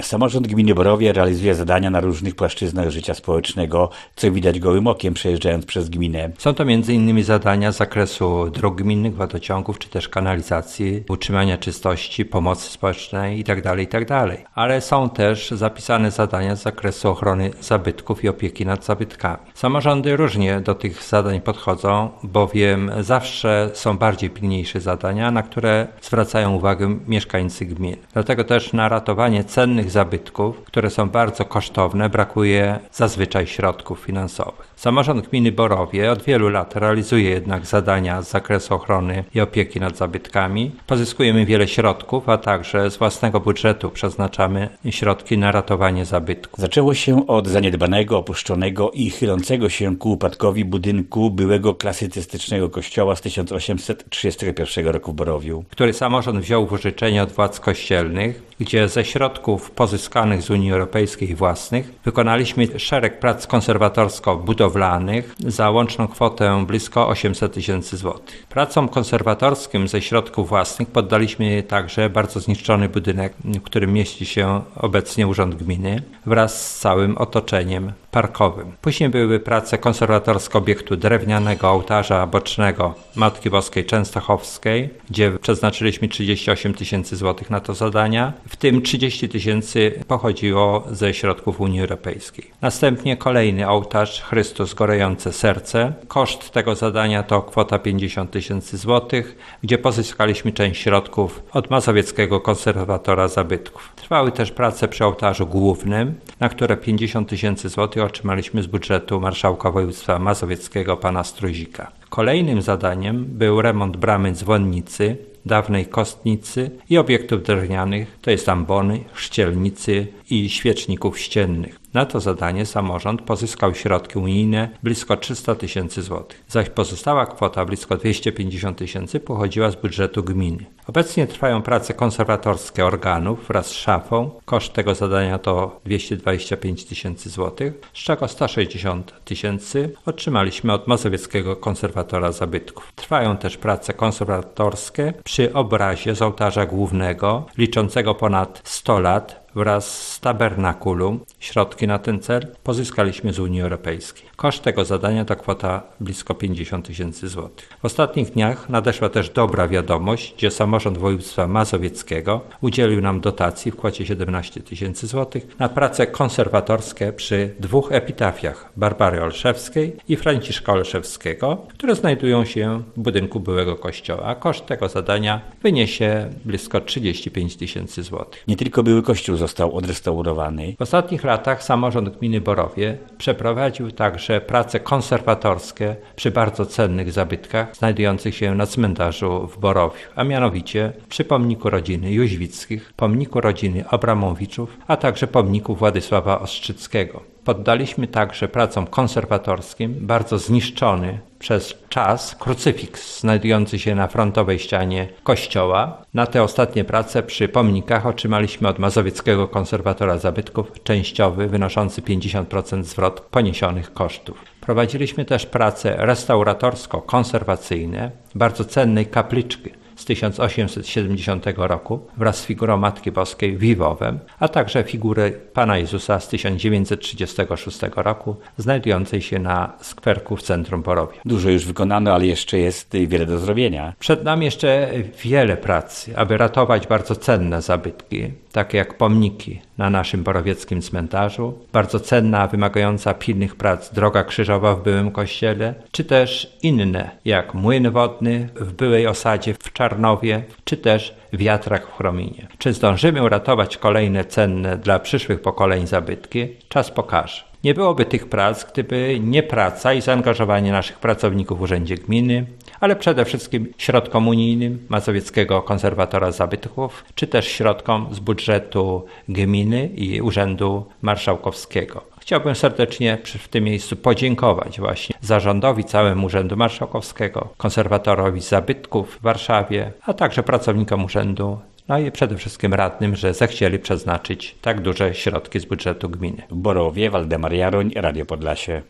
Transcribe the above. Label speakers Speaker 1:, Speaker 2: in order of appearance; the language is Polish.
Speaker 1: Samorząd Gminy Borowie realizuje zadania na różnych płaszczyznach życia społecznego, co widać gołym okiem przejeżdżając przez gminę.
Speaker 2: Są to m.in. zadania z zakresu dróg gminnych, wodociągów czy też kanalizacji, utrzymania czystości, pomocy społecznej itd. Ale są też zapisane zadania z zakresu ochrony zabytków i opieki nad zabytkami. Samorządy różnie do tych zadań podchodzą, bowiem zawsze są bardziej pilniejsze zadania, na które zwracają uwagę mieszkańcy gmin. Dlatego też na ratowanie cennych zabytków, które są bardzo kosztowne, brakuje zazwyczaj środków finansowych. Samorząd Gminy Borowie od wielu lat realizuje jednak zadania z zakresu ochrony i opieki nad zabytkami. Pozyskujemy wiele środków, a także z własnego budżetu przeznaczamy środki na ratowanie zabytków.
Speaker 1: Zaczęło się od zaniedbanego, opuszczonego i chylącego się ku upadkowi budynku byłego klasycystycznego kościoła z 1831 roku w Borowiu,
Speaker 2: który samorząd wziął w użyczenie od władz kościelnych, gdzie ze środków pozyskanych z Unii Europejskiej własnych wykonaliśmy szereg prac konserwatorsko-budowlanych za łączną kwotę blisko 800 tysięcy złotych. Pracom konserwatorskim ze środków własnych poddaliśmy także bardzo zniszczony budynek, w którym mieści się obecnie Urząd Gminy wraz z całym otoczeniem parkowym. Później były prace konserwatorskie obiektu drewnianego ołtarza bocznego Matki Boskiej Częstochowskiej, gdzie przeznaczyliśmy 38 tysięcy złotych na to zadania, w tym 30 tysięcy pochodziło ze środków Unii Europejskiej. Następnie kolejny ołtarz Chrystus Gorejące Serce. Koszt tego zadania to kwota 50 tysięcy złotych, gdzie pozyskaliśmy część środków od Mazowieckiego Konserwatora Zabytków. Trwały też prace przy ołtarzu głównym, na które 50 tysięcy złotych otrzymaliśmy z budżetu marszałka województwa mazowieckiego pana Struzika. Kolejnym zadaniem był remont bramy dzwonnicy, dawnej kostnicy i obiektów drewnianych, to jest ambony, chrzcielnicy i świeczników ściennych. Na to zadanie samorząd pozyskał środki unijne blisko 300 tysięcy złotych, zaś pozostała kwota blisko 250 tysięcy pochodziła z budżetu gminy. Obecnie trwają prace konserwatorskie organów wraz z szafą. Koszt tego zadania to 225 tysięcy złotych, z czego 160 tysięcy otrzymaliśmy od Mazowieckiego Konserwatora Zabytków. Trwają też prace konserwatorskie przy obrazie z ołtarza głównego, liczącego ponad 100 lat, wraz z tabernakulum. Środki na ten cel pozyskaliśmy z Unii Europejskiej. Koszt tego zadania to kwota blisko 50 tysięcy złotych. W ostatnich dniach nadeszła też dobra wiadomość, gdzie samorząd województwa mazowieckiego udzielił nam dotacji w kwocie 17 tysięcy złotych na prace konserwatorskie przy dwóch epitafiach Barbary Olszewskiej i Franciszka Olszewskiego, które znajdują się w budynku byłego kościoła. Koszt tego zadania wyniesie blisko 35 tysięcy złotych.
Speaker 1: Nie tylko były kościół został odrestaurowany.
Speaker 2: W ostatnich latach samorząd gminy Borowie przeprowadził także prace konserwatorskie przy bardzo cennych zabytkach znajdujących się na cmentarzu w Borowiu, a mianowicie przy pomniku rodziny Jóźwickich, pomniku rodziny Abramowiczów, a także pomniku Władysława Ostrzyckiego. Poddaliśmy także pracom konserwatorskim bardzo zniszczony przez czas krucyfiks znajdujący się na frontowej ścianie kościoła. Na te ostatnie prace przy pomnikach otrzymaliśmy od Mazowieckiego Konserwatora Zabytków częściowy wynoszący 50% zwrot poniesionych kosztów. Prowadziliśmy też prace restauratorsko-konserwacyjne bardzo cennej kapliczki z 1870 roku wraz z figurą Matki Boskiej w Iwowem, a także figury Pana Jezusa z 1936 roku znajdującej się na skwerku w centrum Borowia.
Speaker 1: Dużo już wykonano, ale jeszcze jest wiele do zrobienia.
Speaker 2: Przed nami jeszcze wiele pracy, aby ratować bardzo cenne zabytki, takie jak pomniki na naszym borowieckim cmentarzu, bardzo cenna, wymagająca pilnych prac droga krzyżowa w byłym kościele, czy też inne, jak młyn wodny w byłej osadzie w Czarnowie, czy też wiatrak w Chrominie. Czy zdążymy uratować kolejne cenne dla przyszłych pokoleń zabytki? Czas pokaże. Nie byłoby tych prac, gdyby nie praca i zaangażowanie naszych pracowników w Urzędzie Gminy, ale przede wszystkim środkom unijnym Mazowieckiego Konserwatora Zabytków, czy też środkom z budżetu gminy i Urzędu Marszałkowskiego. Chciałbym serdecznie w tym miejscu podziękować właśnie zarządowi, całemu Urzędu Marszałkowskiego, konserwatorowi zabytków w Warszawie, a także pracownikom urzędu, no i przede wszystkim radnym, że zechcieli przeznaczyć tak duże środki z budżetu gminy.
Speaker 1: W Borowie Waldemar Jaroń, Radio Podlasie.